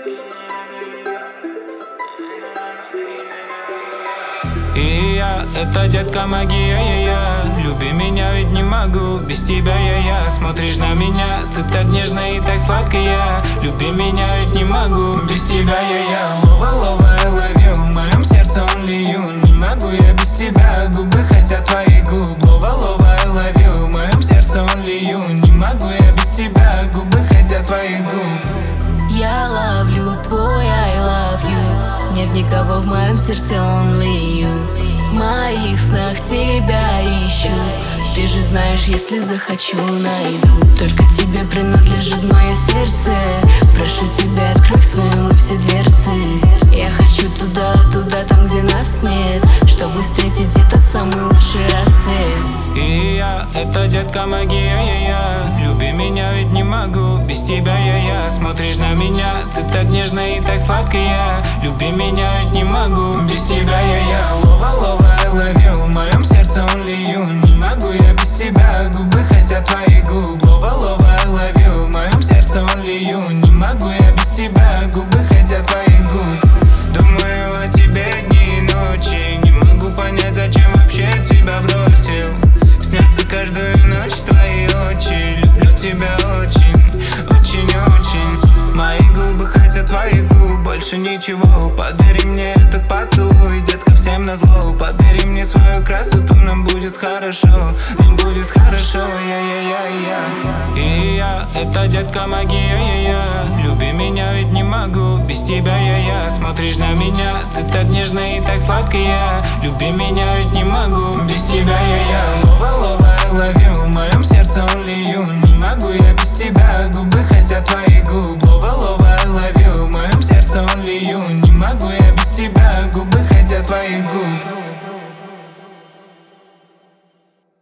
И я, это детка магия, я люби меня, ведь не могу без тебя, я смотришь на меня, ты так нежно и так сладко, я люби меня, ведь не могу без тебя, я лова, I love you, в моем сердце only you, не могу я без тебя, губы хотят твоих губ, лова, I love you, в моем сердце only you, не могу я без тебя, губы хотят твоих губ. Я ловлю твой I love you, нет никого в моем сердце only you. В моих снах тебя ищу, ты же знаешь, если захочу, найду. Только тебе принадлежит мое сердце, прошу тебя, открой к своему все дверцы. Я хочу туда, там, где нас нет, чтобы встретить этот самый лучший рассвет. И я, это детка магия, я люби меня, ведь не могу без тебя, я смотришь на меня, ты так нежно и так сладко, я люби меня, ведь не могу без тебя, я лова, I love you, в моем сердце only you, не могу я без тебя, губы хотят твоих губ, лова, I love you, в моем сердце only you, не могу я без тебя, губы хотят твоих губ. Думаю о тебе дни и ночи, не могу понять, зачем вообще тебя бросил. Снятся каждую ночь твои очи, люблю тебя очень, очень. Мои губы хотят твоих губ, больше ничего. Подари мне этот поцелуй, детка, всем назло. Подари мне свою красоту, нам будет хорошо, нам будет хорошо, я. И я, это детка магия, я люби меня, ведь не могу без тебя, я смотришь на меня, ты так нежно и так сладко, я люби меня, ведь не могу без тебя, я лова, I love you, в моем сердце only you, не могу я без тебя, губы хотят твоих губ.